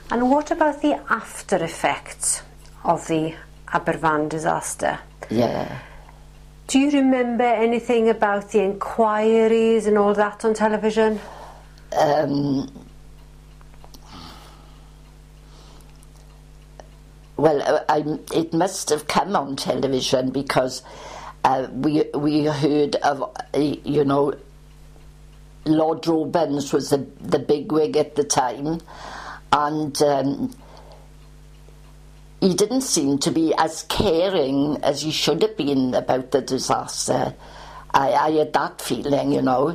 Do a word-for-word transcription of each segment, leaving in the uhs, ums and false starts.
And what about the after effects of the Aberfan disaster? Yeah. Do you remember anything about the inquiries and all that on television? Um, well, uh, I, it must have come on television because uh, we we heard of, uh, you know, Lord Robins was the, the bigwig at the time, and um, he didn't seem to be as caring as he should have been about the disaster. I, I had that feeling, you know.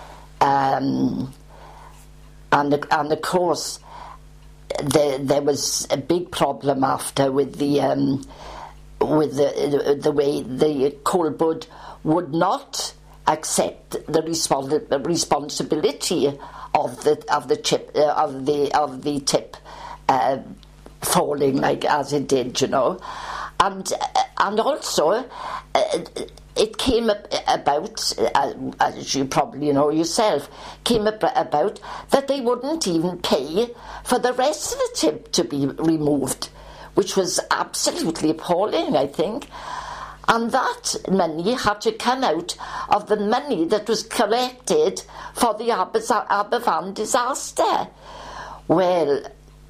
Um, and, and of course, there, there was a big problem after with the um, with the, the way the Coal Board would not accept the respons- responsibility of the of the chip uh, of the of the tip uh, falling like as it did, you know, and and also uh, it came about, uh, as you probably know yourself, came about that they wouldn't even pay for the rest of the tip to be removed, which was absolutely appalling, I think. And that money had to come out of the money that was collected for the Aberfan disaster. Well,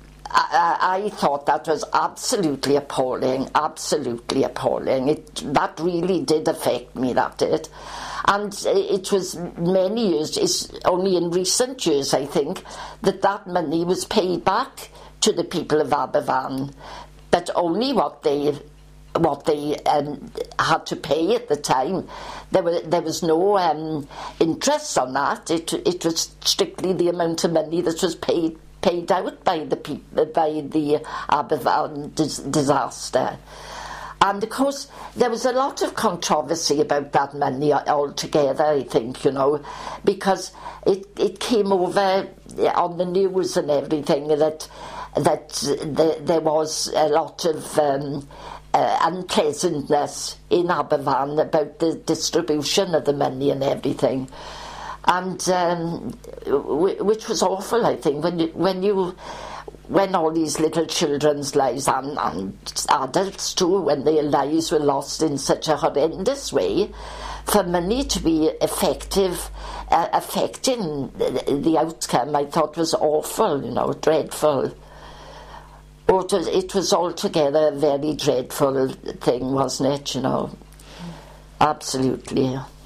I, I thought that was absolutely appalling, absolutely appalling. It, that really did affect me, that did. And it was many years, it's only in recent years, I think, that that money was paid back to the people of Aberfan, but only what they what they um, had to pay at the time. There was there was no um, interest on that. It it was strictly the amount of money that was paid paid out by the people by the Aberfan dis- disaster. And of course there was a lot of controversy about that money altogether, I think, you know, because it it came over on the news and everything that that the, there was a lot of um, uh, unpleasantness in Aberfan about the distribution of the money and everything. And um, w- which was awful, I think, when you, when you, when all these little children's lives and, and adults too, when their lives were lost in such a horrendous way, for money to be effective, uh, affecting the, the outcome, I thought was awful, you know, dreadful. Oh, it was, it was altogether a very dreadful thing, wasn't it? You know, absolutely.